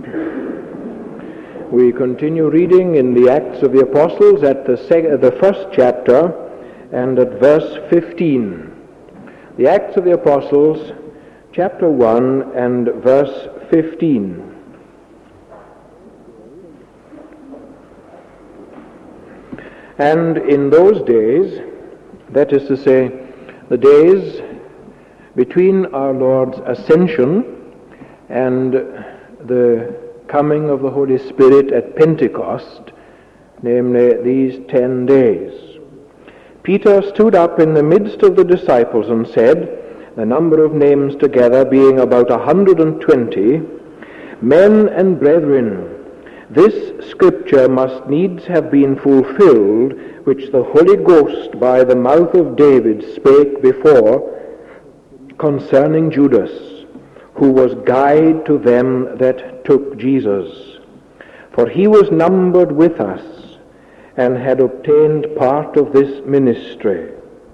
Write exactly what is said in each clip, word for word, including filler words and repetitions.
We continue reading in the Acts of the Apostles at the, sec- the first chapter and at verse fifteen. The Acts of the Apostles, chapter one and verse fifteen. And in those days, that is to say, the days between our Lord's ascension and the coming of the Holy Spirit at Pentecost, namely these ten days, Peter stood up in the midst of the disciples and said, the number of names together being about a hundred and twenty, Men and brethren, this scripture must needs have been fulfilled, which the Holy Ghost by the mouth of David spake before, concerning Judas, who was guide to them that took Jesus. For he was numbered with us, and had obtained part of this ministry.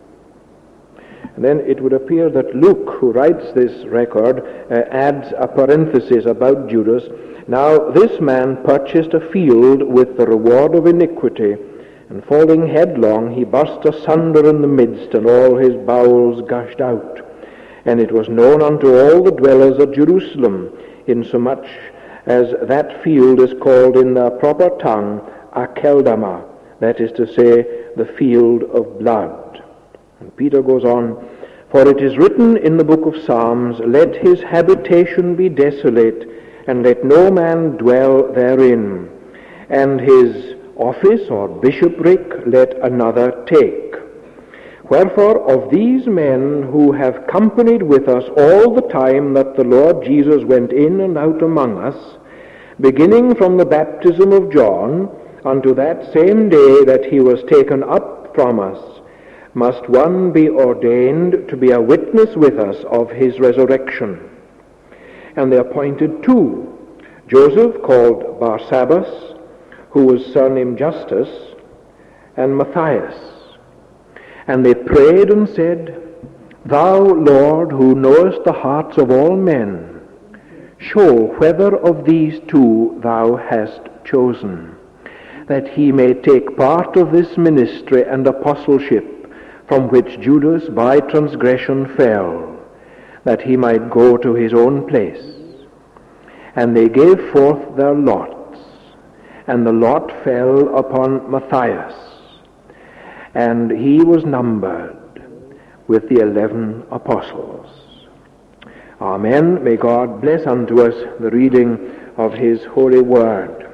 And then it would appear that Luke, who writes this record, uh, adds a parenthesis about Judas. Now this man purchased a field with the reward of iniquity, and falling headlong he burst asunder in the midst, and all his bowels gushed out. And it was known unto all the dwellers of Jerusalem, insomuch as that field is called in the proper tongue Akeldama, that is to say, the field of blood. And Peter goes on, For it is written in the book of Psalms, Let his habitation be desolate, and let no man dwell therein, and his office or bishopric let another take. Wherefore of these men who have companied with us all the time that the Lord Jesus went in and out among us, beginning from the baptism of John unto that same day that he was taken up from us, must one be ordained to be a witness with us of his resurrection. And they appointed two, Joseph called Barsabbas, who was surnamed Justus, and Matthias. And they prayed and said, Thou, Lord, who knowest the hearts of all men, show whether of these two thou hast chosen, that he may take part of this ministry and apostleship from which Judas by transgression fell, that he might go to his own place. And they gave forth their lots, and the lot fell upon Matthias, and he was numbered with the eleven apostles. Amen. May God bless unto us the reading of his holy word.